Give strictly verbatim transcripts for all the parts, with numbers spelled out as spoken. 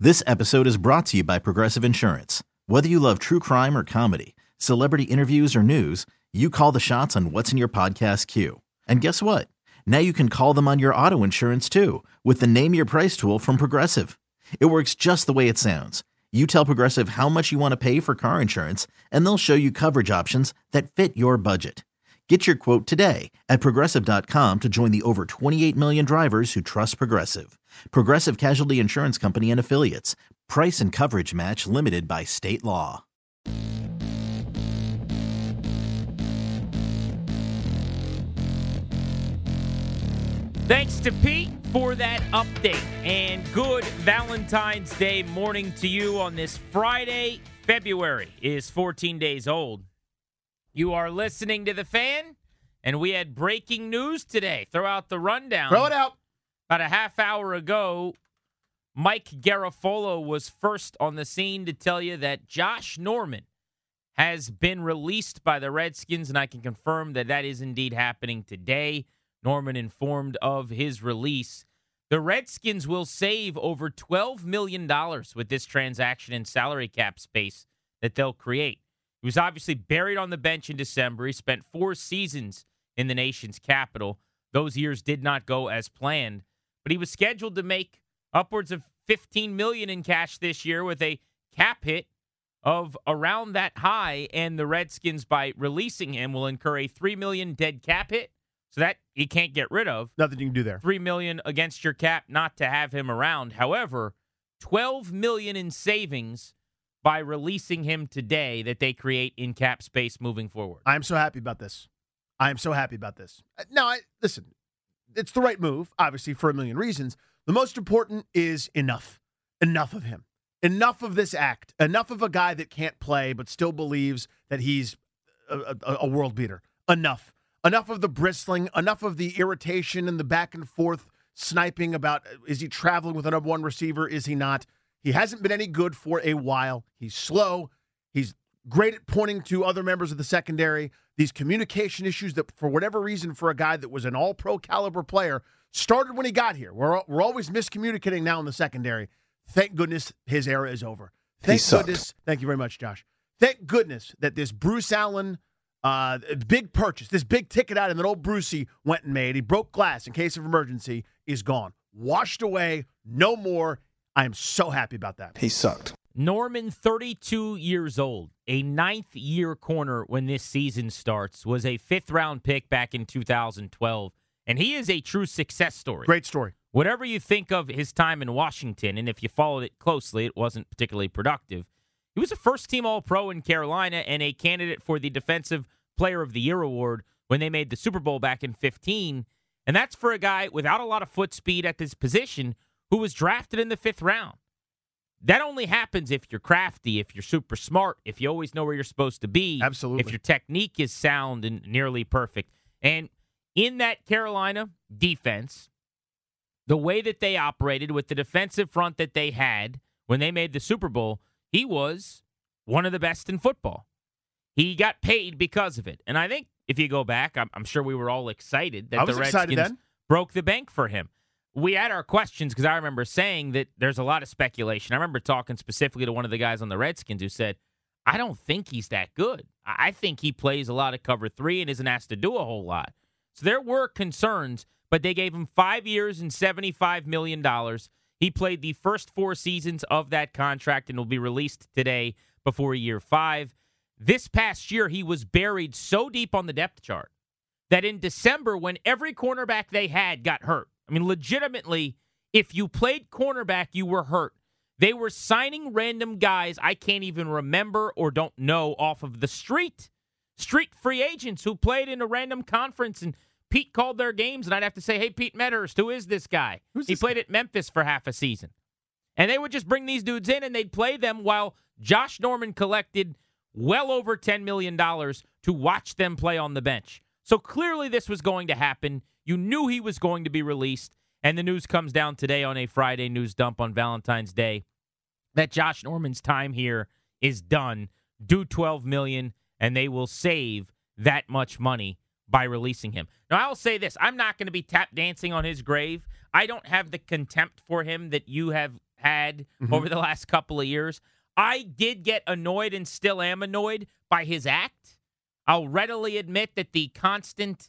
This episode is brought to you by Progressive Insurance. Whether you love true crime or comedy, celebrity interviews or news, you call the shots on what's in your podcast queue. And guess what? Now you can call them on your auto insurance too with the Name Your Price tool from Progressive. It works just the way it sounds. You tell Progressive how much you want to pay for car insurance, and they'll show you coverage options that fit your budget. Get your quote today at Progressive dot com to join the over twenty-eight million drivers who trust Progressive. Progressive Casualty Insurance Company and Affiliates. Price and coverage match limited by state law. Thanks to Pete for that update, and good Valentine's Day morning to you on this Friday. February is fourteen days old. You are listening to The Fan, and we had breaking news today. Throw out the rundown. Throw it out. About a half hour ago, Mike Garafolo was first on the scene to tell you that Josh Norman has been released by the Redskins, and I can confirm that that is indeed happening today. Norman informed of his release. The Redskins will save over twelve million dollars with this transaction in salary cap space that they'll create. He was obviously buried on the bench in December. He spent four seasons in the nation's capital. Those years did not go as planned, but he was scheduled to make upwards of fifteen million dollars in cash this year with a cap hit of around that high, and the Redskins, by releasing him, will incur a three million dollars dead cap hit. So that you can't get rid of. Nothing you can do there. three million dollars against your cap not to have him around. However, twelve million dollars in savings by releasing him today that they create in cap space moving forward. I'm so happy about this. I am so happy about this. Now, I, listen, it's the right move, obviously, for a million reasons. The most important is enough. Enough of him. Enough of this act. Enough of a guy that can't play but still believes that he's a, a, a world beater. Enough. Enough of the bristling. Enough of the irritation and the back and forth sniping about, is he traveling with a number one receiver? Is he not? He hasn't been any good for a while. He's slow. He's great at pointing to other members of the secondary. These communication issues that, for whatever reason, for a guy that was an all-pro caliber player, started when he got here. We're, we're always miscommunicating now in the secondary. Thank goodness his era is over. Thank goodness. Thank you very much, Josh. Thank goodness that this Bruce Allen uh, big purchase, this big ticket item that old Brucey went and made, he broke glass in case of emergency, is gone. Washed away. No more. I am so happy about that. He sucked. Norman, thirty-two years old, a ninth-year corner when this season starts, was a fifth-round pick back in two thousand twelve, and he is a true success story. Great story. Whatever you think of his time in Washington, and if you followed it closely, it wasn't particularly productive. He was a first-team All-Pro in Carolina and a candidate for the Defensive Player of the Year award when they made the Super Bowl back in fifteen, and that's for a guy without a lot of foot speed at this position who was drafted in the fifth round. That only happens if you're crafty, if you're super smart, if you always know where you're supposed to be. Absolutely. If your technique is sound and nearly perfect. And in that Carolina defense, the way that they operated with the defensive front that they had when they made the Super Bowl, he was one of the best in football. He got paid because of it. And I think if you go back, I'm, I'm sure we were all excited that I was the excited Redskins then. broke the bank for him. We had our questions because I remember saying that there's a lot of speculation. I remember talking specifically to one of the guys on the Redskins who said, I don't think he's that good. I think he plays a lot of cover three and isn't asked to do a whole lot. So there were concerns, but they gave him five years and seventy-five million dollars. He played the first four seasons of that contract and will be released today before year five. This past year, he was buried so deep on the depth chart that in December, when every cornerback they had got hurt, I mean, legitimately, if you played cornerback, you were hurt. They were signing random guys I can't even remember or don't know off of the street. Street free agents who played in a random conference, and Pete called their games, and I'd have to say, hey, Pete Medhurst, who is this guy? Who's he this played guy? at Memphis for half a season. And they would just bring these dudes in, and they'd play them while Josh Norman collected well over ten million dollars to watch them play on the bench. So clearly this was going to happen. You knew he was going to be released, and the news comes down today on a Friday news dump on Valentine's Day that Josh Norman's time here is done. Due twelve million dollars, and they will save that much money by releasing him. Now, I'll say this. I'm not going to be tap dancing on his grave. I don't have the contempt for him that you have had Mhm. over the last couple of years. I did get annoyed and still am annoyed by his act. I'll readily admit that the constant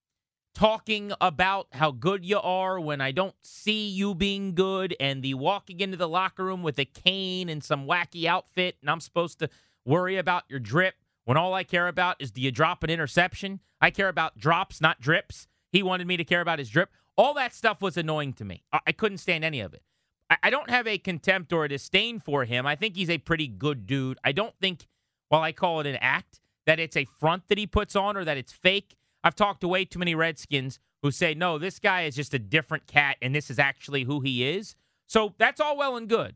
talking about how good you are when I don't see you being good, and the walking into the locker room with a cane and some wacky outfit, and I'm supposed to worry about your drip when all I care about is, do you drop an interception? I care about drops, not drips. He wanted me to care about his drip. All that stuff was annoying to me. I, I couldn't stand any of it. I, I don't have a contempt or a disdain for him. I think he's a pretty good dude. I don't think, while I call it an act, that it's a front that he puts on or that it's fake. I've talked to way too many Redskins who say, no, this guy is just a different cat, and this is actually who he is. So that's all well and good.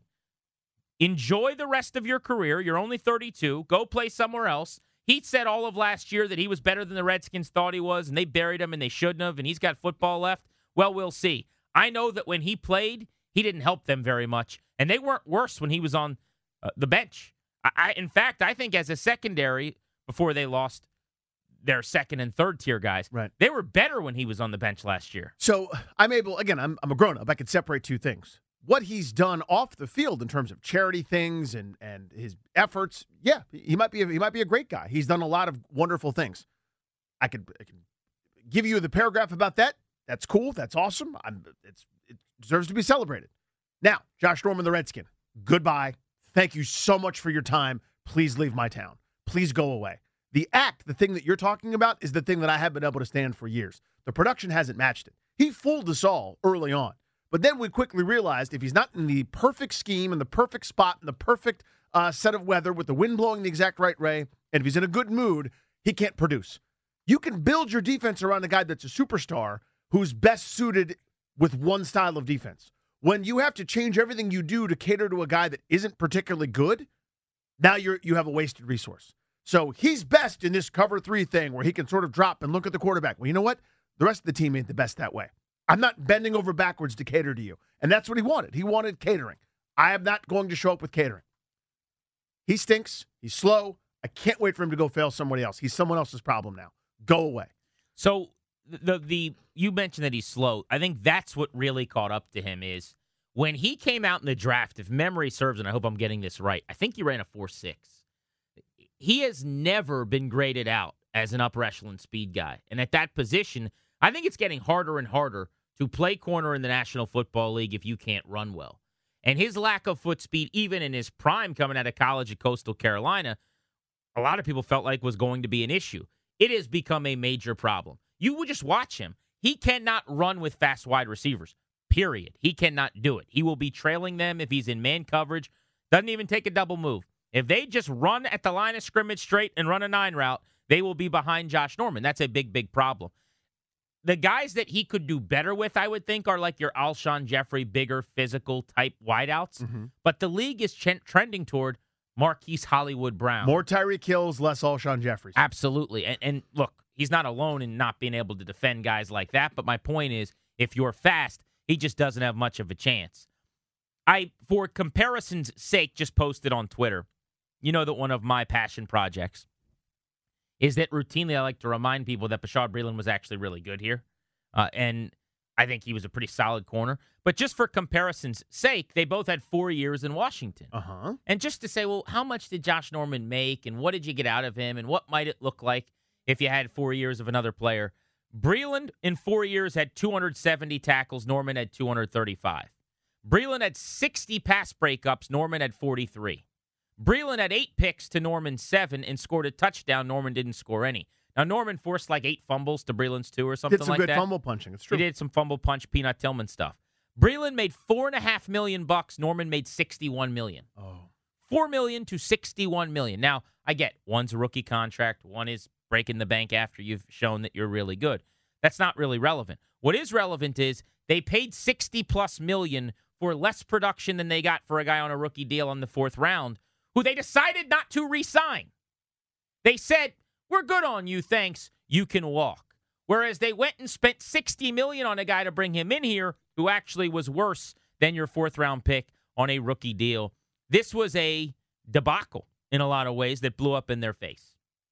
Enjoy the rest of your career. You're only thirty-two. Go play somewhere else. He said all of last year that he was better than the Redskins thought he was, and they buried him, and they shouldn't have, and he's got football left. Well, we'll see. I know that when he played, he didn't help them very much, and they weren't worse when he was on uh, the bench. I, I, in fact, I think as a secondary, before they lost their second and third tier guys, right, they were better when he was on the bench last year. So I'm able, again, I'm, I'm a grown-up. I can separate two things. What he's done off the field in terms of charity things and and his efforts, yeah, he might be a, he might be a great guy. He's done a lot of wonderful things. I could, I could give you the paragraph about that. That's cool. That's awesome. I'm, it's, it deserves to be celebrated. Now, Josh Norman, the Redskin, goodbye. Thank you so much for your time. Please leave my town. Please go away. The act, the thing that you're talking about, is the thing that I have been able to stand for years. The production hasn't matched it. He fooled us all early on. But then we quickly realized if he's not in the perfect scheme, in the perfect spot, in the perfect uh, set of weather, with the wind blowing the exact right way, and if he's in a good mood, he can't produce. You can build your defense around a guy that's a superstar who's best suited with one style of defense. When you have to change everything you do to cater to a guy that isn't particularly good, now you're you have a wasted resource. So he's best in this cover three thing where he can sort of drop and look at the quarterback. Well, you know what? The rest of the team ain't the best that way. I'm not bending over backwards to cater to you. And that's what he wanted. He wanted catering. I am not going to show up with catering. He stinks. He's slow. I can't wait for him to go fail somebody else. He's someone else's problem now. Go away. So the the you mentioned that he's slow. I think that's what really caught up to him is when he came out in the draft, if memory serves, and I hope I'm getting this right, I think he ran a four six. He has never been graded out as an upper echelon speed guy. And at that position, I think it's getting harder and harder to play corner in the National Football League if you can't run well. And his lack of foot speed, even in his prime coming out of college at Coastal Carolina, a lot of people felt like was going to be an issue. It has become a major problem. You would just watch him. He cannot run with fast wide receivers, period. He cannot do it. He will be trailing them if he's in man coverage. Doesn't even take a double move. If they just run at the line of scrimmage straight and run a nine route, they will be behind Josh Norman. That's a big, big problem. The guys that he could do better with, I would think, are like your Alshon Jeffrey, bigger, physical type wideouts. Mm-hmm. But the league is ch- trending toward Marquise Hollywood Brown. More Tyreek Hills, less Alshon Jeffries. Absolutely. And, and look, he's not alone in not being able to defend guys like that. But my point is, if you're fast, he just doesn't have much of a chance. I, for comparison's sake, just posted on Twitter. You know that one of my passion projects is that routinely I like to remind people that Bashaud Breeland was actually really good here. Uh, and I think he was a pretty solid corner. But just for comparison's sake, they both had four years in Washington. Uh-huh. And just to say, well, how much did Josh Norman make, and what did you get out of him, and what might it look like if you had four years of another player? Breeland in four years had two hundred seventy tackles. Norman had two hundred thirty-five. Breeland had sixty pass breakups. Norman had forty-three. Breeland had eight picks to Norman's seven and scored a touchdown. Norman didn't score any. Now, Norman forced like eight fumbles to Breeland's two or something like that. Did some good fumble punching. It's true. He did some fumble punch, Peanut Tillman stuff. Breeland made four and a half million bucks. Norman made sixty-one million. Oh. Four million to sixty-one million. Now, I get one's a rookie contract. One is breaking the bank after you've shown that you're really good. That's not really relevant. What is relevant is they paid sixty plus million for less production than they got for a guy on a rookie deal on the fourth round, who they decided not to re-sign. They said, we're good on you, thanks, you can walk. Whereas they went and spent sixty million dollars on a guy to bring him in here who actually was worse than your fourth-round pick on a rookie deal. This was a debacle in a lot of ways that blew up in their face.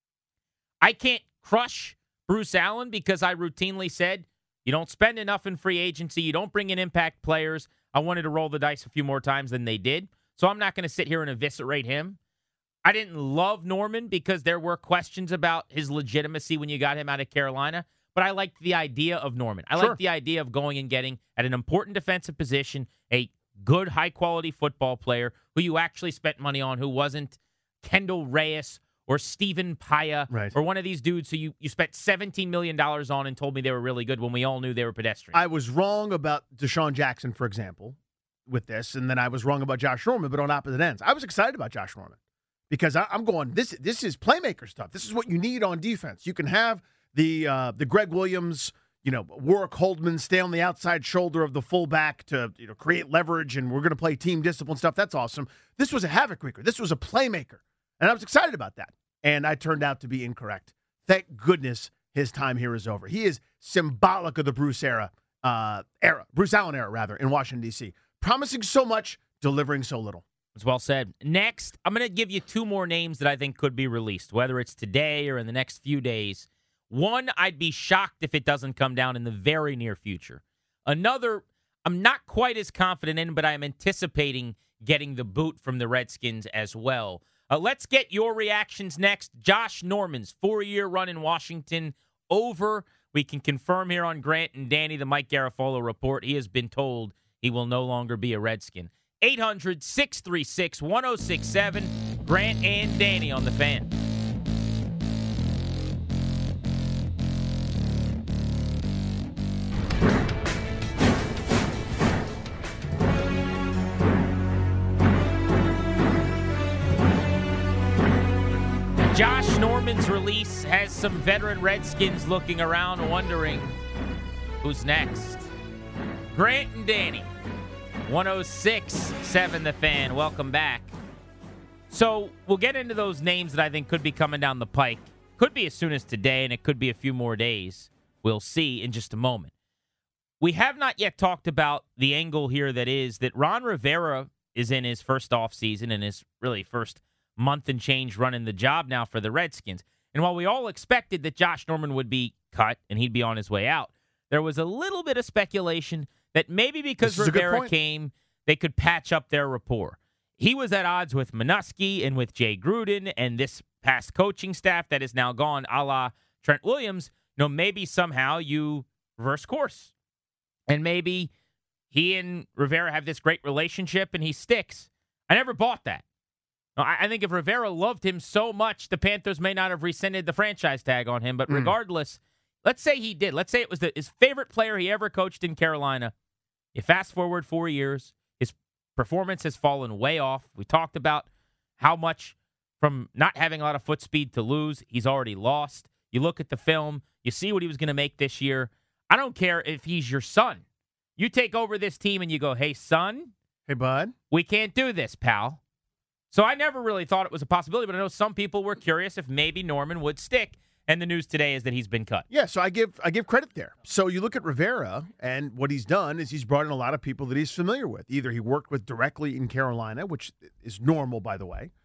I can't crush Bruce Allen because I routinely said, you don't spend enough in free agency, you don't bring in impact players. I wanted to roll the dice a few more times than they did. So I'm not going to sit here and eviscerate him. I didn't love Norman because there were questions about his legitimacy when you got him out of Carolina, but I liked the idea of Norman. I Sure. liked the idea of going and getting, at an important defensive position, a good, high-quality football player who you actually spent money on, who wasn't Kendall Reyes or Stephen Paya Right. or one of these dudes who you, you spent seventeen million dollars on and told me they were really good when we all knew they were pedestrian. I was wrong about Deshaun Jackson, for example, with this, and then I was wrong about Josh Norman, but on opposite ends. I was excited about Josh Norman because I, I'm going, this this is playmaker stuff. This is what you need on defense. You can have the uh, the Greg Williams, you know, Warwick Holdman stay on the outside shoulder of the fullback to you know create leverage, and we're going to play team discipline stuff. That's awesome. This was a havoc wreaker. This was a playmaker, and I was excited about that. And I turned out to be incorrect. Thank goodness his time here is over. He is symbolic of the Bruce era, uh, era, Bruce Allen era, rather, in Washington, D C Promising so much, delivering so little. It's well said. Next, I'm going to give you two more names that I think could be released, whether it's today or in the next few days. One, I'd be shocked if it doesn't come down in the very near future. Another, I'm not quite as confident in, but I'm anticipating getting the boot from the Redskins as well. Uh, let's get your reactions next. Josh Norman's four-year run in Washington over. We can confirm here on Grant and Danny, the Mike Garafolo report. He has been told he will no longer be a Redskin. eight hundred, six three six, one oh six seven. Grant and Danny on the Fan. Josh Norman's release has some veteran Redskins looking around, wondering who's next. Grant and Danny, one oh six seven The Fan. Welcome back. So we'll get into those names that I think could be coming down the pike. Could be as soon as today, and it could be a few more days. We'll see in just a moment. We have not yet talked about the angle here that is that Ron Rivera is in his first offseason and his really first month and change running the job now for the Redskins. And while we all expected that Josh Norman would be cut and he'd be on his way out, there was a little bit of speculation that maybe because Rivera came, they could patch up their rapport. He was at odds with Minuski and with Jay Gruden and this past coaching staff that is now gone, a la Trent Williams. You know, maybe somehow you reverse course. And maybe he and Rivera have this great relationship and he sticks. I never bought that. I think if Rivera loved him so much, the Panthers may not have rescinded the franchise tag on him. But regardless, mm. let's say he did. Let's say it was the, his favorite player he ever coached in Carolina. You fast forward four years, his performance has fallen way off. We talked about how much from not having a lot of foot speed to lose, he's already lost. You look at the film, you see what he was going to make this year. I don't care if he's your son. You take over this team and you go, hey, son. Hey, bud. We can't do this, pal. So I never really thought it was a possibility, but I know some people were curious if maybe Norman would stick. And the news today is that he's been cut. Yeah, so I give I give credit there. So you look at Rivera, and what he's done is he's brought in a lot of people that he's familiar with. Either he worked with directly in Carolina, which is normal, by the way,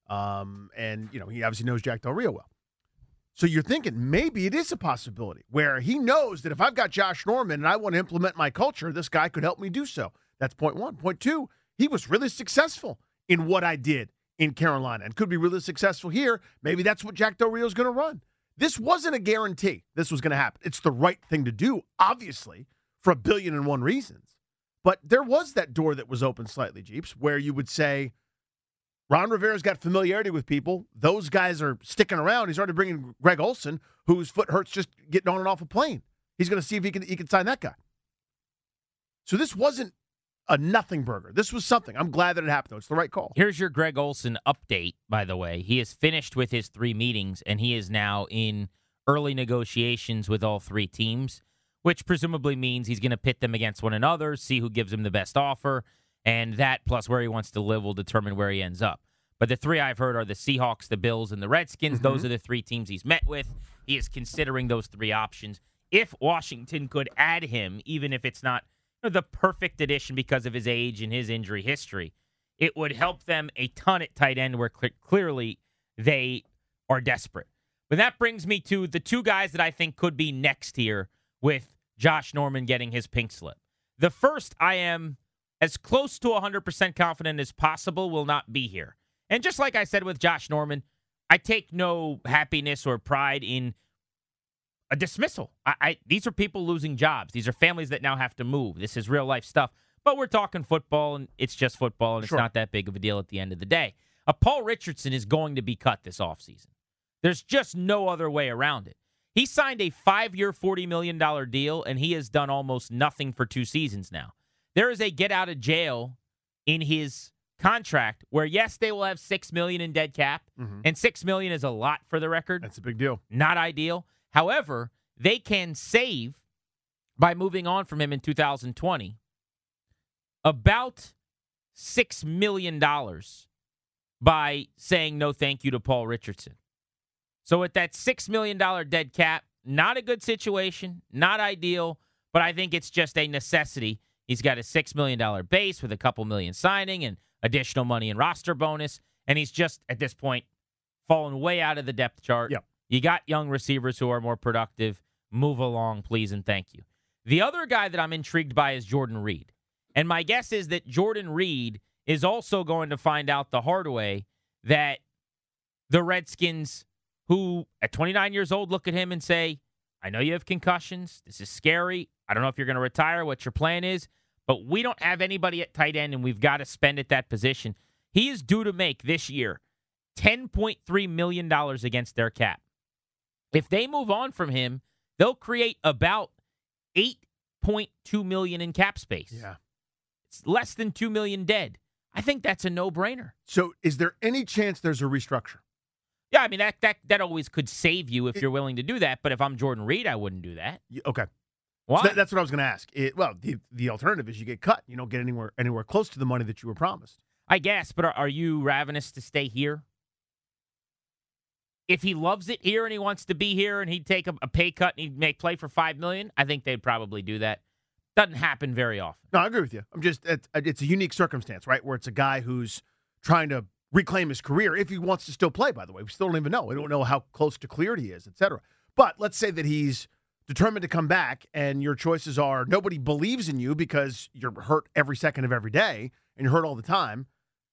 um, and you know he obviously knows Jack Del Rio well. So you're thinking maybe it is a possibility where he knows that if I've got Josh Norman and I want to implement my culture, this guy could help me do so. That's point one. Point two, he was really successful in what I did in Carolina and could be really successful here. Maybe that's what Jack Del Rio is going to run. This wasn't a guarantee this was going to happen. It's the right thing to do, obviously, for a billion and one reasons. But there was that door that was open slightly, Jeeps, where you would say, Ron Rivera's got familiarity with people. Those guys are sticking around. He's already bringing Greg Olson, whose foot hurts just getting on and off a plane. He's going to see if he can he can sign that guy. So this wasn't a nothing burger. This was something. I'm glad that it happened, though. It's the right call. Here's your Greg Olson update, by the way. He is finished with his three meetings, and he is now in early negotiations with all three teams, which presumably means he's going to pit them against one another, see who gives him the best offer, and that plus where he wants to live will determine where he ends up. But the three I've heard are the Seahawks, the Bills, and the Redskins. Mm-hmm. Those are the three teams he's met with. He is considering those three options. If Washington could add him, even if it's not the perfect addition because of his age and his injury history, it would help them a ton at tight end where cl- clearly they are desperate. But that brings me to the two guys that I think could be next here with Josh Norman getting his pink slip. The first I am as close to one hundred percent confident as possible will not be here. And just like I said with Josh Norman, I take no happiness or pride in a dismissal. I, I These are people losing jobs. These are families that now have to move. This is real life stuff. But we're talking football, and it's just football, and it's Sure. not that big of a deal at the end of the day. A Paul Richardson is going to be cut this offseason. There's just no other way around it. He signed a five-year, forty million dollars deal, and he has done almost nothing for two seasons now. There is a get-out-of-jail in his contract where, yes, they will have six million dollars in dead cap, Mhm. and six million dollars is a lot for the record. That's a big deal. Not ideal. However, they can save, by moving on from him in two thousand twenty, about six million dollars by saying no thank you to Paul Richardson. So with that six million dollars dead cap, not a good situation, not ideal, but I think it's just a necessity. He's got a six million dollars base with a couple million signing and additional money in roster bonus, and he's just, at this point, fallen way out of the depth chart. Yep. You got young receivers who are more productive. Move along, please, and thank you. The other guy that I'm intrigued by is Jordan Reed. And my guess is that Jordan Reed is also going to find out the hard way that the Redskins, who at twenty-nine years old look at him and say, I know you have concussions. This is scary. I don't know if you're going to retire, what your plan is, but we don't have anybody at tight end, and we've got to spend at that position. He is due to make this year ten point three million dollars against their cap. If they move on from him, they'll create about eight point two million dollars in cap space. Yeah. It's less than two million dollars dead. I think that's a no-brainer. So is there any chance there's a restructure? Yeah, I mean, that that that always could save you if It- you're willing to do that, but if I'm Jordan Reed, I wouldn't do that. Y- Okay. Why? So that- that's what I was going to ask. It, well, the, the alternative is you get cut. You don't get anywhere anywhere close to the money that you were promised. I guess, but are, are you ravenous to stay here? If he loves it here and he wants to be here and he'd take a, a pay cut and he'd make play for five million dollars, I think they'd probably do that. Doesn't happen very often. No, I agree with you. I'm just it's, it's a unique circumstance, right? Where it's a guy who's trying to reclaim his career if he wants to still play, by the way. We still don't even know. We don't know how close to cleared he is, et cetera. But let's say that he's determined to come back and your choices are nobody believes in you because you're hurt every second of every day and you're hurt all the time.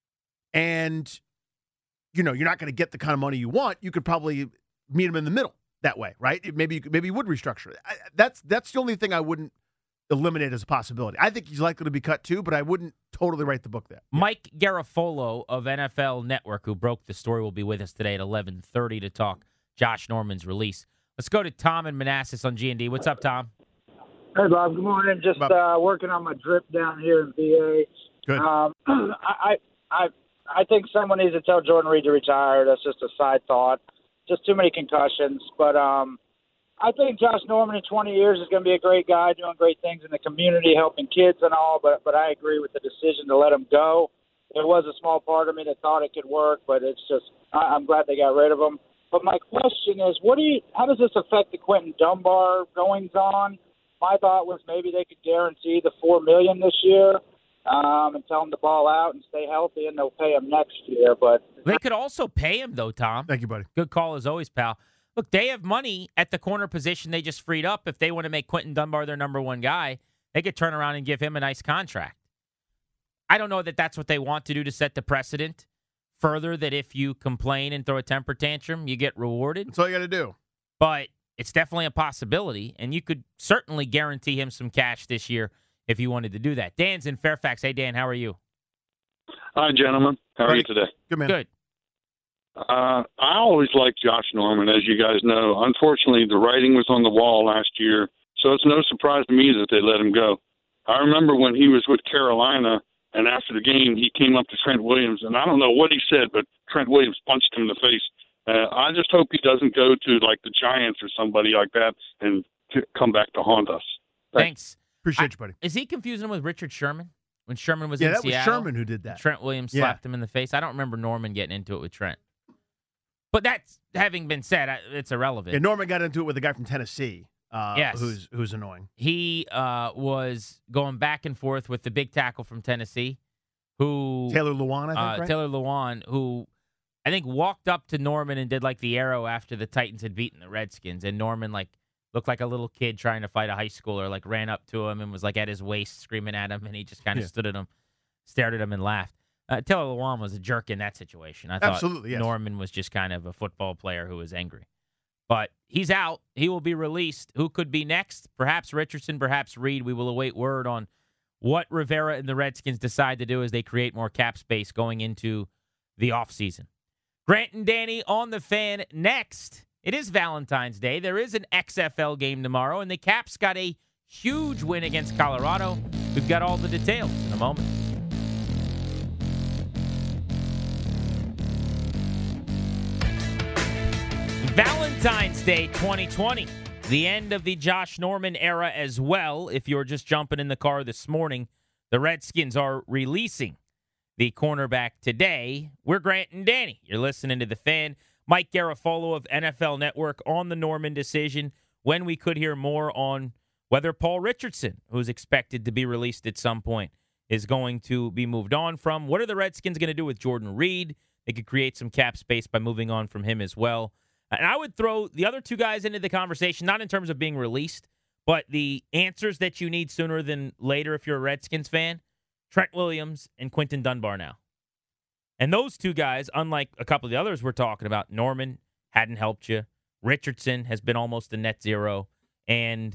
And, you know, you're not going to get the kind of money you want. You could probably meet him in the middle that way, right? Maybe you could, maybe you would restructure it. I, that's, that's the only thing I wouldn't eliminate as a possibility. I think he's likely to be cut too, but I wouldn't totally write the book there. Yeah. Mike Garafolo of N F L Network, who broke the story, will be with us today at eleven thirty to talk Josh Norman's release. Let's go to Tom in Manassas on G and D. What's up, Tom? Hey, Bob. Good morning. Just Bob. uh, working on my drip down here in V A. Good. Um, I, I, I think someone needs to tell Jordan Reed to retire. That's just a side thought. Just too many concussions. But um, I think Josh Norman in twenty years is going to be a great guy, doing great things in the community, helping kids and all. But but I agree with the decision to let him go. There was a small part of me that thought it could work, but it's just I, I'm glad they got rid of him. But my question is, what do you? How does this affect the Quentin Dunbar goings on? My thought was maybe they could guarantee the four million dollars this year um, and tell him to ball out and stay healthy, and they'll pay him next year. But They could also pay him, though, Tom. Thank you, buddy. Good call as always, pal. Look, they have money at the corner position they just freed up. If they want to make Quentin Dunbar their number one guy, they could turn around and give him a nice contract. I don't know that that's what they want to do to set the precedent further, that if you complain and throw a temper tantrum, you get rewarded. That's all you got to do. But it's definitely a possibility, and you could certainly guarantee him some cash this year if you wanted to do that. Dan's in Fairfax. Hey, Dan, how are you? Hi, gentlemen. How are Buddy. you today? Good man. Good. Uh, I always liked Josh Norman, as you guys know. Unfortunately, the writing was on the wall last year, so it's no surprise to me that they let him go. I remember when he was with Carolina, and after the game, he came up to Trent Williams, and I don't know what he said, but Trent Williams punched him in the face. Uh, I just hope he doesn't go to, like, the Giants or somebody like that and t- come back to haunt us. Thanks. Appreciate I- you, buddy. Is he confusing him with Richard Sherman? When Sherman was Yeah, in that was Seattle, Sherman who did that. Trent Williams Yeah. slapped him in the face. I don't remember Norman getting into it with Trent. But that's having been said, I- it's irrelevant. Yeah, Norman got into it with a guy from Tennessee. Uh, Yes. who's who's annoying. He uh, was going back and forth with the big tackle from Tennessee, who Taylor Lewan, I think, uh, right? Taylor Lewan, who I think walked up to Norman and did like the arrow after the Titans had beaten the Redskins, and Norman like looked like a little kid trying to fight a high schooler, like ran up to him and was like at his waist screaming at him, and he just kind of Yeah. stood at him, stared at him, and laughed. Uh, Taylor Lewan was a jerk in that situation. I thought Absolutely, yes. Norman was just kind of a football player who was angry. But he's out. He will be released. Who could be next? Perhaps Richardson, perhaps Reed. We will await word on what Rivera and the Redskins decide to do as they create more cap space going into the offseason. Grant and Danny on the Fan next. It is Valentine's Day. There is an X F L game tomorrow, and the Caps got a huge win against Colorado. We've got all the details in a moment. Valentine's Day twenty twenty, the end of the Josh Norman era as well. If you're just jumping in the car this morning, the Redskins are releasing the cornerback today. We're Grant and Danny. You're listening to The Fan. Mike Garafolo of N F L Network on the Norman decision. When we could hear more on whether Paul Richardson, who's expected to be released at some point, is going to be moved on from. What are the Redskins going to do with Jordan Reed? They could create some cap space by moving on from him as well. And I would throw the other two guys into the conversation, not in terms of being released, but the answers that you need sooner than later if you're a Redskins fan. Trent Williams and Quinton Dunbar now. And those two guys, unlike a couple of the others we're talking about, Norman hadn't helped you. Richardson has been almost a net zero. And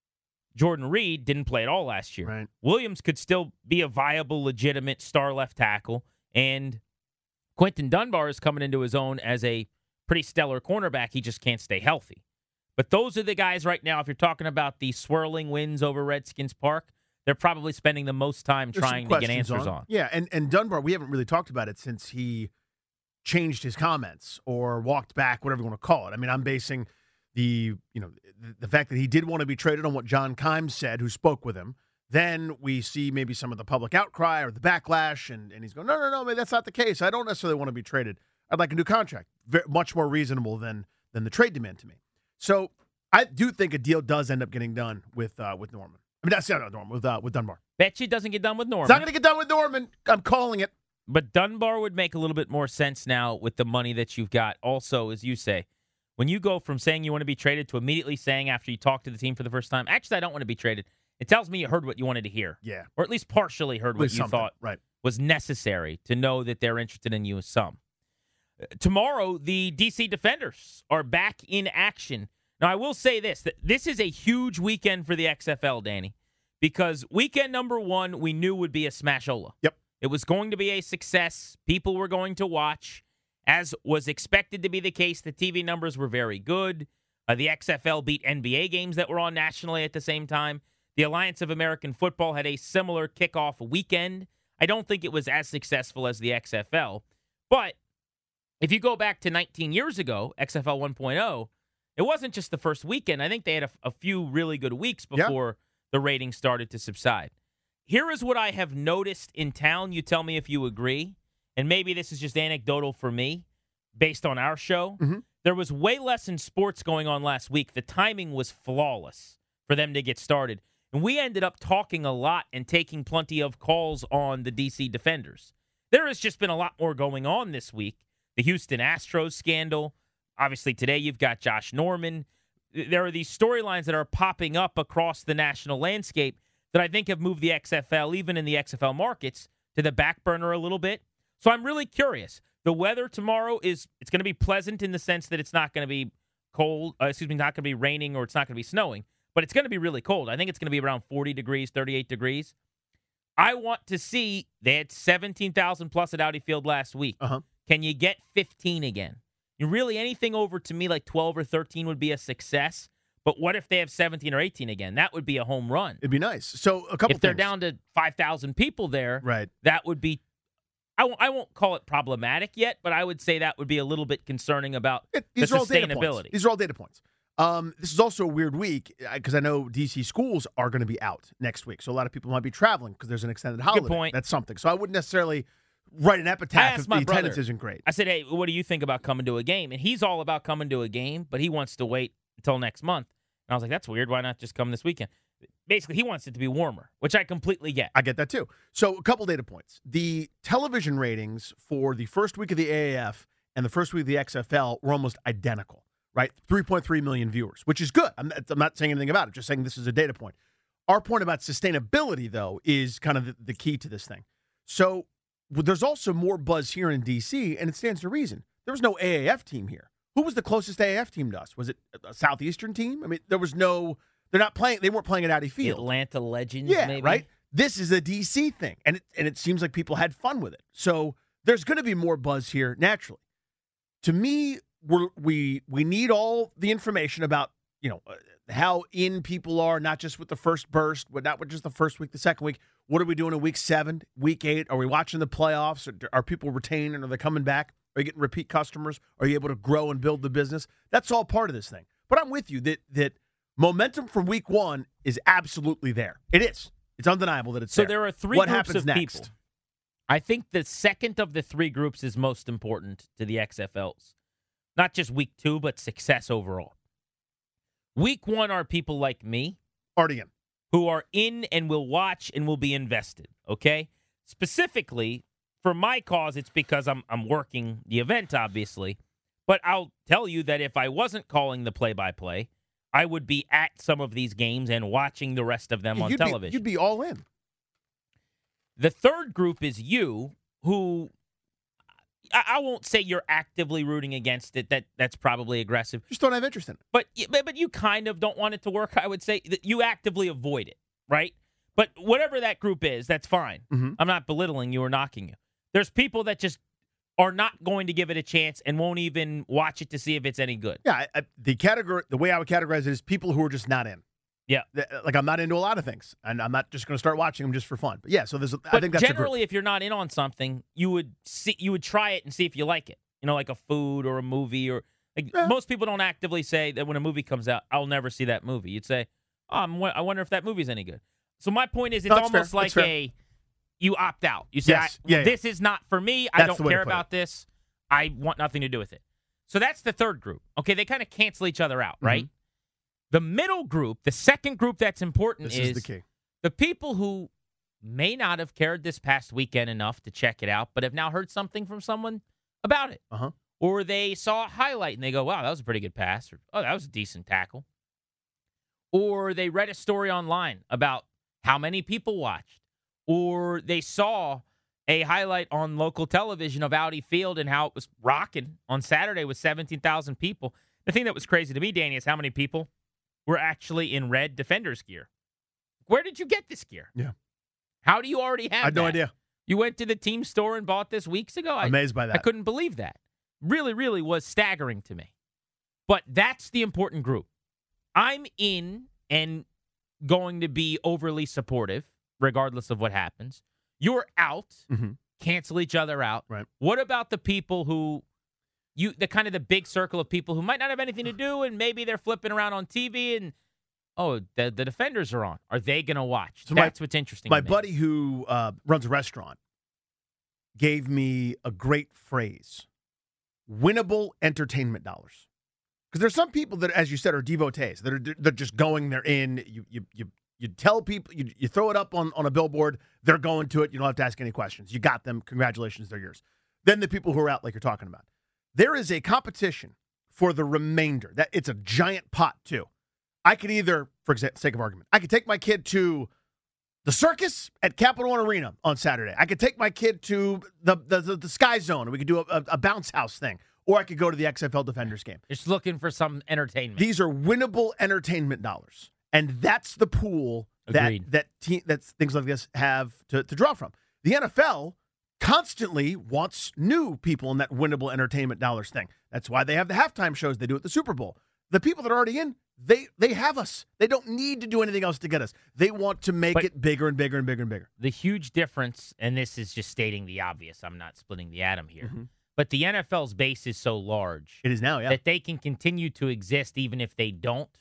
Jordan Reed didn't play at all last year. Right. Williams could still be a viable, legitimate star left tackle. And Quinton Dunbar is coming into his own as a pretty stellar cornerback. He just can't stay healthy. But those are the guys right now, if you're talking about the swirling winds over Redskins Park, they're probably spending the most time There's trying some to get questions answers on. Yeah, and, and Dunbar, we haven't really talked about it since he changed his comments or walked back, whatever you want to call it. I mean, I'm basing the, you know, the, the fact that he did want to be traded on what John Kimes said, who spoke with him. Then we see maybe some of the public outcry or the backlash, and, and he's going, no, no, no, man, that's not the case. I don't necessarily want to be traded. I'd like a new contract. Very, much more reasonable than than the trade demand to me. So I do think a deal does end up getting done with uh, with Norman. I mean, that's not Norman, with, uh, with Dunbar. Bet you it doesn't get done with Norman. It's not going to get done with Norman. I'm calling it. But Dunbar would make a little bit more sense now with the money that you've got. Also, as you say, when you go from saying you want to be traded to immediately saying after you talk to the team for the first time, actually, I don't want to be traded, it tells me you heard what you wanted to hear. Yeah. Or at least partially heard what With you something, thought right. was necessary to know that they're interested in you some. Uh, Tomorrow, the D C Defenders are back in action. Now, I will say this, that this is a huge weekend for the X F L, Danny, because weekend number one we knew would be a smashola. Yep. It was going to be a success. People were going to watch. As was expected to be the case, the T V numbers were very good. Uh, the X F L beat N B A games that were on nationally at the same time. The Alliance of American Football had a similar kickoff weekend. I don't think it was as successful as the X F L. But if you go back to nineteen years ago, X F L one point oh, it wasn't just the first weekend. I think they had a, a few really good weeks before yeah. the ratings started to subside. Here is what I have noticed in town. You tell me if you agree. And maybe this is just anecdotal for me, based on our show. Mm-hmm. There was way less in sports going on last week. The timing was flawless for them to get started. And we ended up talking a lot and taking plenty of calls on the D C Defenders. There has just been a lot more going on this week. The Houston Astros scandal. Obviously, today you've got Josh Norman. There are these storylines that are popping up across the national landscape that I think have moved the X F L, even in the X F L markets, to the back burner a little bit. So I'm really curious. The weather tomorrow is, it's going to be pleasant in the sense that it's not going to be cold, uh, excuse me, not going to be raining or it's not going to be snowing, but it's going to be really cold. I think it's going to be around forty degrees, thirty-eight degrees. I want to see, they had seventeen thousand plus at Audi Field last week. Uh-huh. Can you get fifteen again? And really anything over to me like twelve or thirteen would be a success. But what if they have seventeen or eighteen again? That would be a home run. It'd be nice. So a couple If they're things. down to five thousand people there, right. that would be, I won't, I won't call it problematic yet, but I would say that would be a little bit concerning about it, these the are all data sustainability. points. These are all data points. Um, this is also a weird week because I know D C schools are going to be out next week. So a lot of people might be traveling because there's an extended holiday. Good point. That's something. So I wouldn't necessarily write an I epitaph asked if my the brother, attendance isn't great. I said, hey, what do you think about coming to a game? And he's all about coming to a game, but he wants to wait until next month. And I was like, that's weird. Why not just come this weekend? Basically, he wants it to be warmer, which I completely get. I get that too. So a couple data points. The television ratings for the first week of the A A F and the first week of the X F L were almost identical, right? three point three million viewers, which is good. I'm, I'm not saying anything about it, just saying this is a data point. Our point about sustainability, though, is kind of the, the key to this thing. So well, there's also more buzz here in D C, and it stands to reason. There was no A A F team here. Who was the closest A A F team to us? Was it a Southeastern team? I mean, there was no – they're not playing – they weren't playing at Audi The Field. Atlanta Legends, Yeah, maybe? right? This is a D C thing, and it, and it seems like people had fun with it. So there's going to be more buzz here naturally. To me, we're, we we need all the information about, you know, uh, how in people are, not just with the first burst, but not with just the first week, the second week. What are we doing in week seven, week eight? Are we watching the playoffs? Are, are people retaining, and are they coming back? Are you getting repeat customers? Are you able to grow and build the business? That's all part of this thing. But I'm with you that that momentum from week one is absolutely there. It is. It's undeniable that it's so there. there are three what groups happens of next? people. I think the second of the three groups is most important to the X F Ls. Not just week two, but success overall. Week one are people like me. Already in. Who are in and will watch and will be invested, okay? Specifically, for my cause, it's because I'm I'm working the event, obviously. But I'll tell you that if I wasn't calling the play-by-play, I would be at some of these games and watching the rest of them Yeah, on you'd television. Be, you'd be all in. The third group is you, who I, I won't say you're actively rooting against it. That that's probably aggressive. Just don't have interest in it. But but but you kind of don't want it to work. I would say that you actively avoid it, right? But whatever that group is, that's fine. Mhm. I'm not belittling you or knocking you. There's people that just are not going to give it a chance and won't even watch it to see if it's any good. Yeah, I, I, the category, the way I would categorize it is people who are just not in. Yeah. The- Like, I'm not into a lot of things, and I'm not just going to start watching them just for fun. But yeah, so there's, a, I But think that's a group. generally, if you're not in on something, you would see, you would try it and see if you like it. You know, like a food or a movie, or like Yeah. most people don't actively say that when a movie comes out, I'll never see that movie. You'd say, oh, I'm, I wonder if that movie's any good. So my point is, it's No, that's almost fair. like That's fair. a you opt out. You say, Yes. I, Yeah, yeah. this is not for me. I That's don't the way to care put it. about this. I want nothing to do with it. So that's the third group. Okay, they kind of cancel each other out, right? Mhm. The middle group, the second group that's important This is, is the key. the people who may not have cared this past weekend enough to check it out, but have now heard something from someone about it. Uh-huh. Or they saw a highlight and they go, wow, that was a pretty good pass. Or, oh, that was a decent tackle. Or they read a story online about how many people watched. Or they saw a highlight on local television of Audi Field and how it was rocking on Saturday with seventeen thousand people. The thing that was crazy to me, Danny, is how many people were actually in red Defenders gear. Where did you get this gear? Yeah. How do you already have I had no that? idea. You went to the team store and bought this weeks ago? I, Amazed by that. I couldn't believe that. Really, really was staggering to me. But that's the important group. I'm in and going to be overly supportive, regardless of what happens. You're out. Mhm. Cancel each other out. Right. What about the people who you the kind of the big circle of people who might not have anything to do, and maybe they're flipping around on T V and oh, the, the Defenders are on. Are they going to watch? So my- That's what's interesting. My to me. buddy who uh, runs a restaurant gave me a great phrase: winnable entertainment dollars. Because there's some people that, as you said, are devotees. That are they're just going. They're in. You you you you tell people. You, you throw it up on, on a billboard. They're going to it. You don't have to ask any questions. You got them. Congratulations, they're yours. Then the people who are out, like you're talking about, there is a competition for the remainder. That it's a giant pot too. I could either, for exa- sake of argument, I could take my kid to the circus at Capital One Arena on Saturday. I could take my kid to the the, the, the Sky Zone, and we could do a, a, a bounce house thing. Or I could go to the X F L Defenders game. Just looking for some entertainment. These are winnable entertainment dollars, and that's the pool that Agreed. that te- that things like this have to, to draw from. The N F L constantly wants new people in that winnable entertainment dollars thing. That's why they have the halftime shows they do at the Super Bowl. The people that are already in, they they have us. They don't need to do anything else to get us. They want to make But- it bigger and bigger and bigger and bigger. the huge difference, and this is just stating the obvious, I'm not splitting the atom here, Mhm. but the N F L's base is so large It is now, yeah. that they can continue to exist even if they don't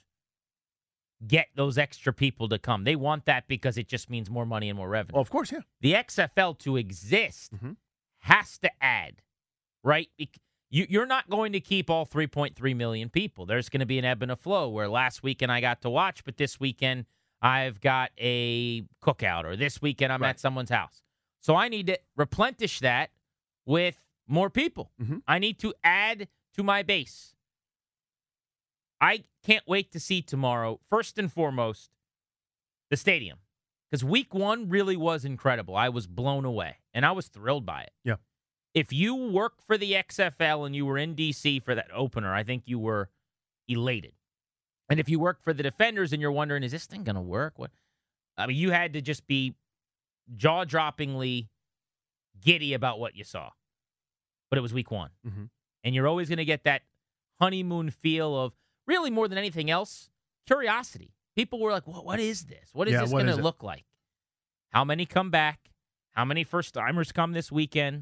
get those extra people to come. They want that because it just means more money and more revenue. Well, of course, yeah. The X F L to exist Mhm. has to add, right? Bec- You, you're not going to keep all three point three million people. There's going to be an ebb and a flow where last weekend I got to watch, but this weekend I've got a cookout, or this weekend I'm Right. at someone's house. So I need to replenish that with more people. Mhm. I need to add to my base. I can't wait to see tomorrow, first and foremost, the stadium. Because week one really was incredible. I was blown away, and I was thrilled by it. Yeah. If you work for the X F L and you were in D C for that opener, I think you were elated. And if you work for the Defenders and you're wondering, is this thing going to work? What? I mean, you had to just be jaw-droppingly giddy about what you saw. But it was week one. Mm-hmm. And you're always going to get that honeymoon feel of, really more than anything else, curiosity. People were like, well, what is this? What is Yeah, this what going is to it? look like? How many come back? How many first-timers come this weekend?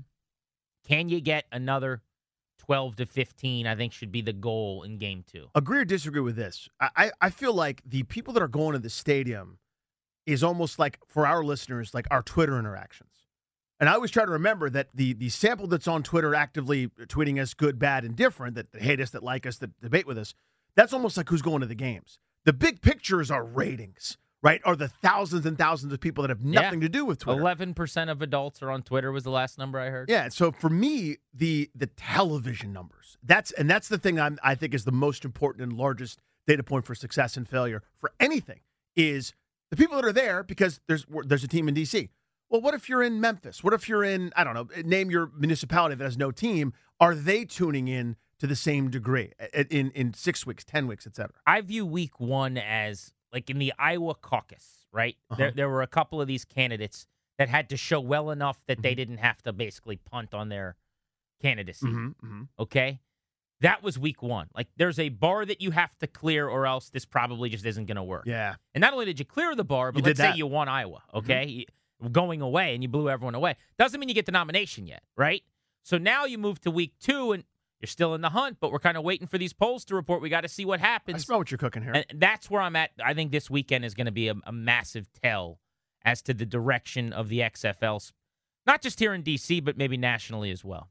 Can you get another twelve to fifteen, I think, should be the goal in game two. Agree or disagree with this? I, I feel like the people that are going to the stadium is almost like, for our listeners, like our Twitter interactions. And I always try to remember that the the sample that's on Twitter actively tweeting us good, bad, and different, that hate us, that like us, that debate with us, that's almost like who's going to the games. The big pictures are ratings, right? Are the thousands and thousands of people that have nothing Yeah. to do with Twitter. eleven percent of adults are on Twitter was the last number I heard. Yeah, so for me, the the television numbers, that's and that's the thing I'm, I think is the most important and largest data point for success and failure for anything, is the people that are there because there's there's a team in D C. Well, what if you're in Memphis? What if you're in, I don't know, name your municipality that has no team? Are they tuning in to the same degree in, in six weeks, ten weeks, et cetera? I view week one as, like in the Iowa caucus, right? Uh-huh. There, there were a couple of these candidates that had to show well enough that they Mhm. didn't have to basically punt on their candidacy, Mm-hmm, mm-hmm. okay? That was week one. Like, there's a bar that you have to clear or else this probably just isn't going to work. Yeah. And not only did you clear the bar, but You did let's that. say you won Iowa, okay? You- going away and you blew everyone away. Doesn't mean you get the nomination yet, right? So now you move to week two and you're still in the hunt, but we're kind of waiting for these polls to report. We got to see what I happens. smell what you're cooking here. And that's where I'm at. I think this weekend is going to be a, a massive tell as to the direction of the X F L, not just here in D C, but maybe nationally as well.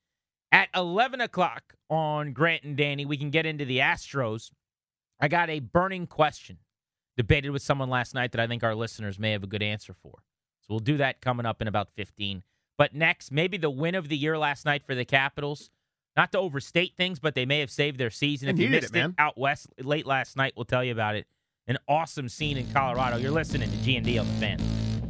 At eleven o'clock on Grant and Danny, we can get into the Astros. I got a burning question. Debated with someone last night that I think our listeners may have a good answer for. So we'll do that coming up in about fifteen. But next, maybe the win of the year last night for the Capitals. Not to overstate things, but they may have saved their season. They If you needed missed it, man. out west late last night, we'll tell you about it. An awesome scene in Colorado. You're listening to G and D on the Fan.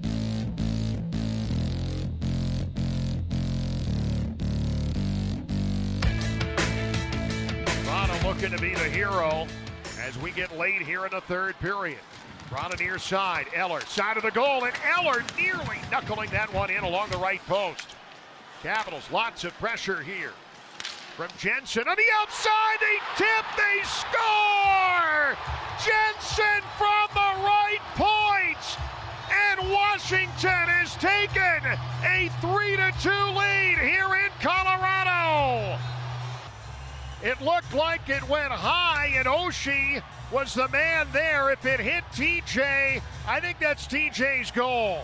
Toronto looking to be the hero as we get late here in the third period. Toronto near side, Eller, side of the goal, and Eller nearly knuckling that one in along the right post. Capitals, lots of pressure here. From Jensen on the outside, they tip, they score! Jensen from the right point! And Washington has taken a three to two lead here in Colorado. It looked like it went high, and Oshie was the man there. If it hit T J, I think that's T J's goal.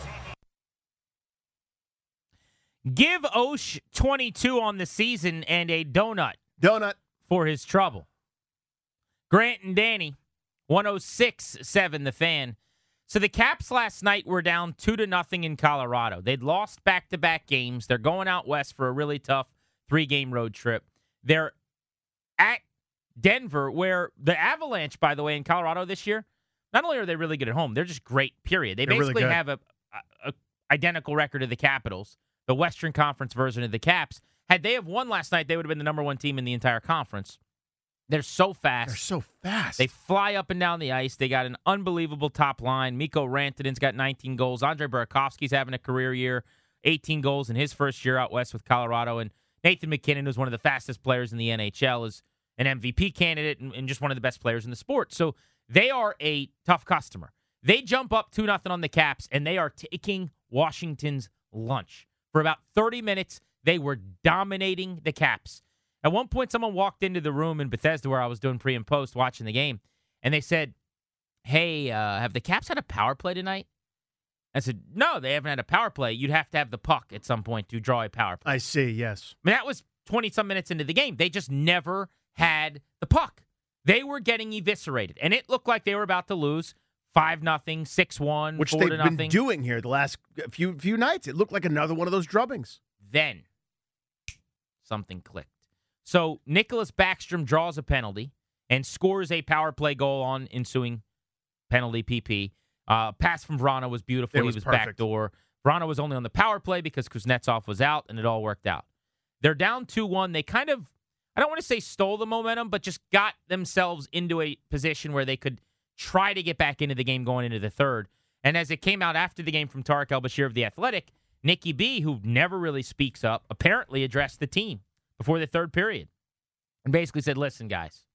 Give Osh twenty-two on the season and a donut Donut. for his trouble. Grant and Danny, one oh six point seven The Fan. So the Caps last night were down two to nothing in Colorado. They'd lost back-to-back games. They're going out west for a really tough three-game road trip. They're at Denver, where the Avalanche, by the way, in Colorado this year, not only are they really good at home, they're just great, period. They They're really basically good. have a, a, a identical record of the Capitals, the Western Conference version of the Caps. Had they have won last night, they would have been the number one team in the entire conference. They're so fast. They're so fast. They fly up and down the ice. They got an unbelievable top line. Mikko Rantanen's got nineteen goals. Andre Burakovsky's having a career year, eighteen goals in his first year out west with Colorado. And Nathan McKinnon, who's one of the fastest players in the N H L, is an M V P candidate and, and just one of the best players in the sport. So they are a tough customer. They jump up two nothing on the Caps, and they are taking Washington's lunch. For about thirty minutes, they were dominating the Caps. At one point, someone walked into the room in Bethesda where I was doing pre and post watching the game, and they said, hey, uh, have the Caps had a power play tonight? I said, no, they haven't had a power play. You'd have to have the puck at some point to draw a power play. I see, yes. I mean, that was twenty-some minutes into the game. They just never had the puck. They were getting eviscerated, and it looked like they were about to lose five nothing, six one, Which four they've to been nothing. doing here the last few few nights. It looked like another one of those drubbings. Then something clicked. So Nicholas Backstrom draws a penalty. and scores a power play goal on ensuing penalty P P. Uh, pass from Vrana was beautiful. It He was was perfect. backdoor. Vrana was only on the power play because Kuznetsov was out, and it all worked out. They're down two one. They kind of, I don't want to say stole the momentum, but just got themselves into a position where they could try to get back into the game going into the third. And as it came out after the game from Tarek El-Bashir of The Athletic, Nicky B, who never really speaks up, apparently addressed the team before the third period and basically said, listen, guys,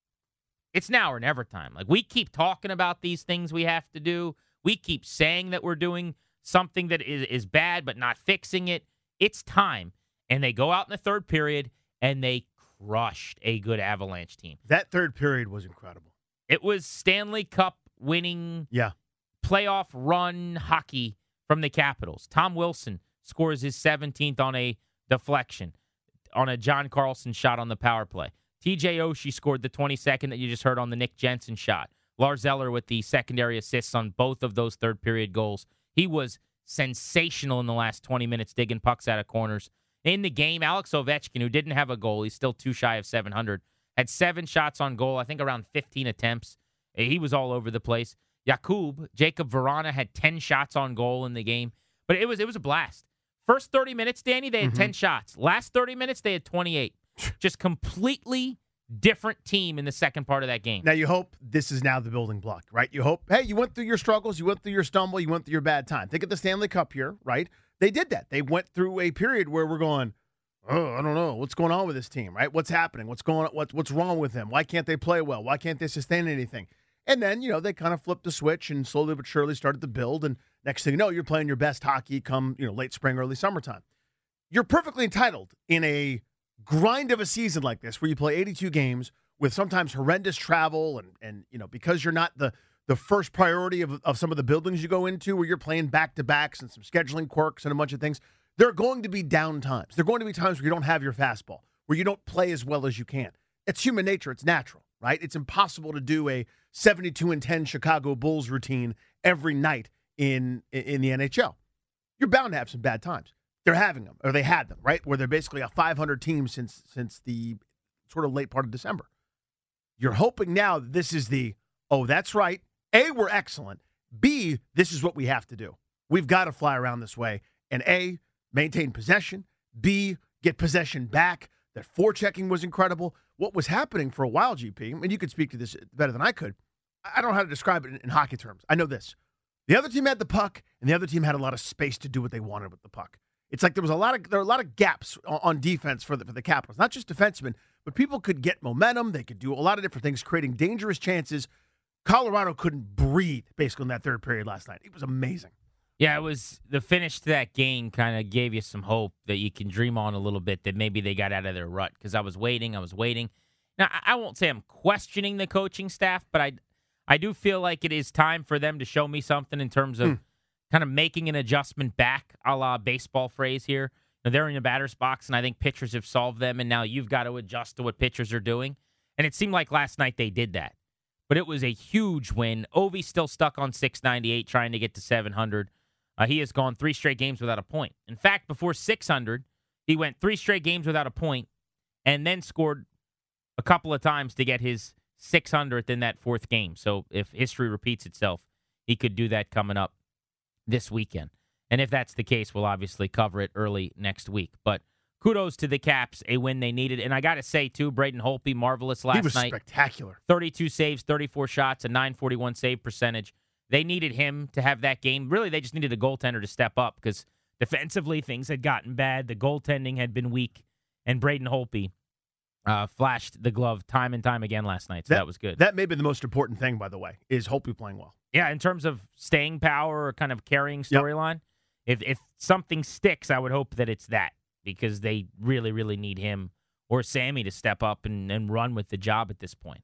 it's now or never time. Like, we keep talking about these things we have to do. We keep saying that we're doing something that is, is bad but not fixing it. It's time. And they go out in the third period, and they crushed a good Avalanche team. That third period was incredible. It was Stanley Cup winning Yeah. playoff run hockey from the Capitals. Tom Wilson scores his seventeenth on a deflection, on a John Carlson shot on the power play. T J Oshie scored the twenty-second that you just heard on the Nick Jensen shot. Lars Eller with the secondary assists on both of those third period goals. He was sensational in the last twenty minutes, digging pucks out of corners. In the game, Alex Ovechkin, who didn't have a goal, he's still too shy of seven hundred, had seven shots on goal, I think around fifteen attempts. He was all over the place. Jakub, Jacob Vrana had ten shots on goal in the game. But it was it was a blast. First thirty minutes, Danny, they had Mhm. ten shots. Last thirty minutes, they had twenty-eight. Just completely different team in the second part of that game. Now, you hope this is now the building block, right? You hope, hey, you went through your struggles, you went through your stumble, you went through your bad time. Think of the Stanley Cup here, right? They did that. They went through a period where we're going, oh, I don't know. What's going on with this team, right? What's happening? What's going on? What's, what's wrong with them? Why can't they play well? Why can't they sustain anything? And then, you know, they kind of flipped the switch and slowly but surely started to build. And next thing you know, you're playing your best hockey come, you know, late spring, early summertime. You're perfectly entitled in a grind of a season like this where you play eighty-two games with sometimes horrendous travel and, and you know, because you're not the the first priority of, of some of the buildings you go into where you're playing back-to-backs and some scheduling quirks and a bunch of things, there are going to be down times. There are going to be times where you don't have your fastball, where you don't play as well as you can. It's human nature. It's natural, right? It's impossible to do a seventy-two and ten Chicago Bulls routine every night in, in the N H L. You're bound to have some bad times. They're having them, or they had them, right? Where they're basically a five hundred team since since the sort of late part of December. You're hoping now that this is the, oh, that's right. A, we're excellent. B, this is what we have to do. We've got to fly around this way. And A, maintain possession. B, get possession back. That forechecking was incredible. What was happening for a while, G P, and you could speak to this better than I could. I don't know how to describe it in, in hockey terms. I know this. The other team had the puck, and the other team had a lot of space to do what they wanted with the puck. It's like there was a lot of there were a lot of gaps on, on defense for the for the Capitals. Not just defensemen, but people could get momentum. They could do a lot of different things, creating dangerous chances. Colorado couldn't breathe basically in that third period last night. It was amazing. Yeah, it was the finish to that game kind of gave you some hope that you can dream on a little bit that maybe they got out of their rut because I was waiting, I was waiting. Now, I won't say I'm questioning the coaching staff, but I, I do feel like it is time for them to show me something in terms of hmm. kind of making an adjustment back, a la baseball phrase here. Now, they're in the batter's box, and I think pitchers have solved them, and now you've got to adjust to what pitchers are doing. And it seemed like last night they did that. But it was a huge win. Ovi's still stuck on six ninety-eight, trying to get to seven hundred. Uh, he has gone three straight games without a point. In fact, before six hundred, he went three straight games without a point and then scored a couple of times to get his six hundredth in that fourth game. So if history repeats itself, he could do that coming up this weekend. And if that's the case, we'll obviously cover it early next week. But kudos to the Caps, a win they needed. And I got to say, too, Braden Holtby, marvelous last night. He was night. spectacular. thirty-two saves, thirty-four shots, a nine forty-one save percentage. They needed him to have that game. Really, they just needed a goaltender to step up because defensively things had gotten bad. The goaltending had been weak. And Braden Holtby uh, flashed the glove time and time again last night, so that, that was good. That may be the most important thing, by the way, is Holtby playing well. Yeah, in terms of staying power or kind of carrying storyline, yep. if if something sticks, I would hope that it's that because they really, really need him or Sammy to step up and, and run with the job at this point.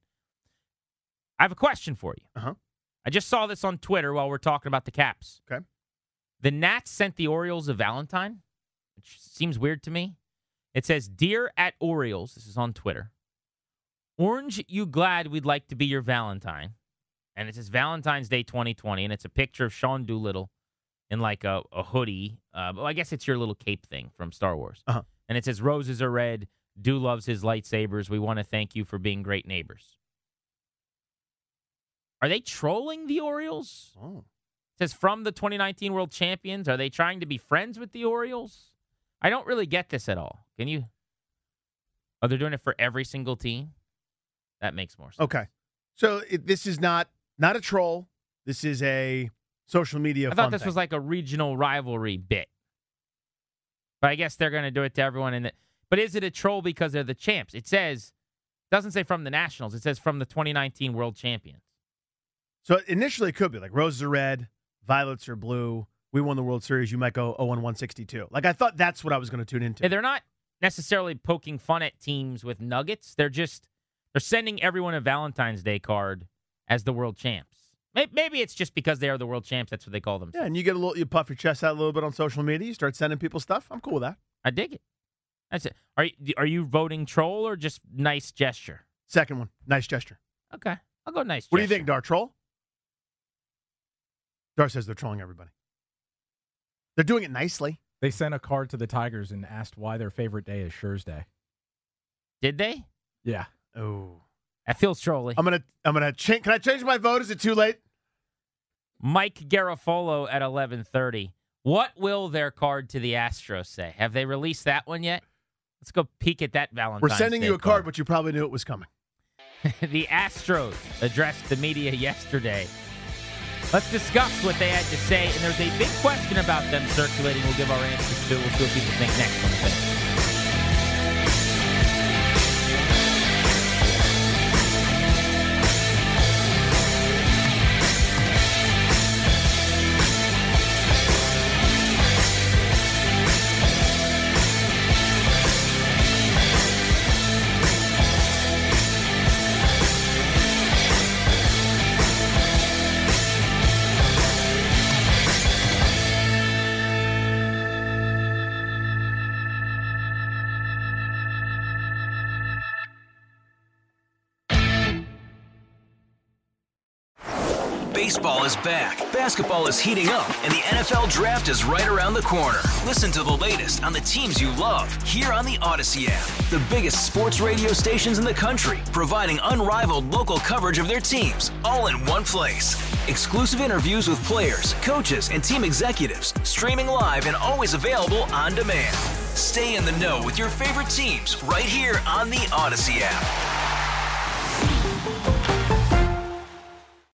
I have a question for you. Uh-huh. I just saw this on Twitter while we're talking about the Caps. Okay. The Nats sent the Orioles a Valentine, which seems weird to me. It says, Dear at Orioles, this is on Twitter, Orange, you glad we'd like to be your Valentine. And it says Valentine's Day twenty twenty, and it's a picture of Sean Doolittle in like a, a hoodie. Uh, well, I guess it's your little cape thing from Star Wars. Uh-huh. And it says, roses are red. Do loves his lightsabers. We want to thank you for being great neighbors. Are they trolling the Orioles? Oh. It says from the twenty nineteen World Champions. Are they trying to be friends with the Orioles? I don't really get this at all. Can you? Oh, they're doing it for every single team? That makes more sense. Okay. So it, this is not not a troll. This is a social media I fun thought this thing. was like a regional rivalry bit. But I guess they're going to do it to everyone. In the, but is it a troll because they're the champs? It says, doesn't say from the Nationals. It says from the twenty nineteen World Champions. So initially it could be like roses are red, violets are blue. We won the World Series. You might go oh and one sixty-two. Like I thought that's what I was going to tune into. Yeah, they're not necessarily poking fun at teams with nuggets. They're just they're sending everyone a Valentine's Day card as the world champs. Maybe it's just because they are the world champs. That's what they call them. Yeah, and you get a little, you puff your chest out a little bit on social media. You start sending people stuff. I'm cool with that. I dig it. That's it. Are you are you voting troll or just nice gesture? Second one, nice gesture. Okay, I'll go nice. What gesture. do you think, Dar? Troll? Dar says they're trolling everybody. They're doing it nicely. They sent a card to the Tigers and asked why their favorite day is Schurz Day. Did they? Yeah. Oh, that feels trolly. I'm gonna I'm gonna change. Can I change my vote? Is it too late? Mike Garofolo at eleven thirty. What will their card to the Astros say? Have they released that one yet? Let's go peek at that Valentine's We're sending Day you a card, but you probably knew it was coming. The Astros addressed the media yesterday. Let's discuss what they had to say, and there's a big question about them circulating. We'll give our answers to. We'll see what people think next on the thing. Baseball is back, basketball is heating up, and the N F L Draft is right around the corner. Listen to the latest on the teams you love here on the Odyssey app. The biggest sports radio stations in the country, providing unrivaled local coverage of their teams, all in one place. Exclusive interviews with players, coaches, and team executives, streaming live and always available on demand. Stay in the know with your favorite teams right here on the Odyssey app.